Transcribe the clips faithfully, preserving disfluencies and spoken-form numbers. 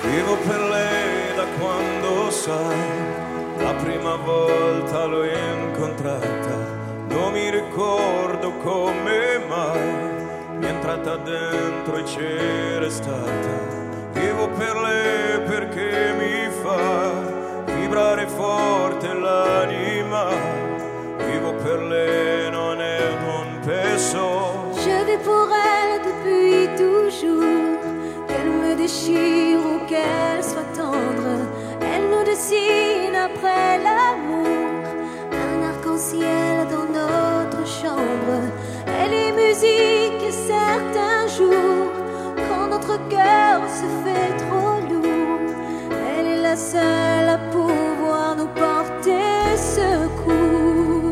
Vivo per lei da quando sai, la prima volta l'ho incontrata, non mi ricordo come mai, mi è entrata dentro e c'era stata. Vivo per lei perché mi fa vibrare forte l'anima, vivo per lei, non è un peso. Je vis pour elle depuis toujours, qu'elle me déchire ou qu'elle soit tendre, elle nous dessine après l'amour un arc-en-ciel dans notre chambre. Elle est musique et certains jours, quand notre cœur se fait trop lourd, elle est la seule à pouvoir nous porter secours.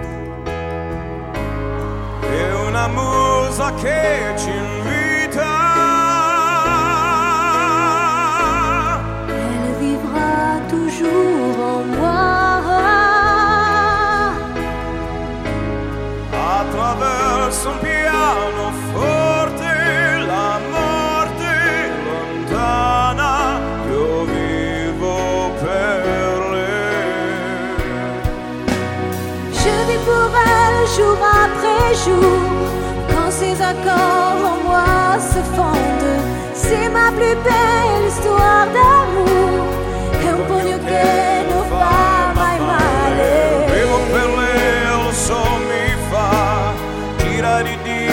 È una musa che ci invita, elle vivra toujours en moi, attraverso un pianoforte, la morte lontana, io vivo per lei. Je vis pour elle jour après jour, quand ses accords en moi se fondent, c'est ma plus belle histoire d'amour, è un pugno che non fa mai male. Vivo per lei, lo so, mi fa gira di Dio.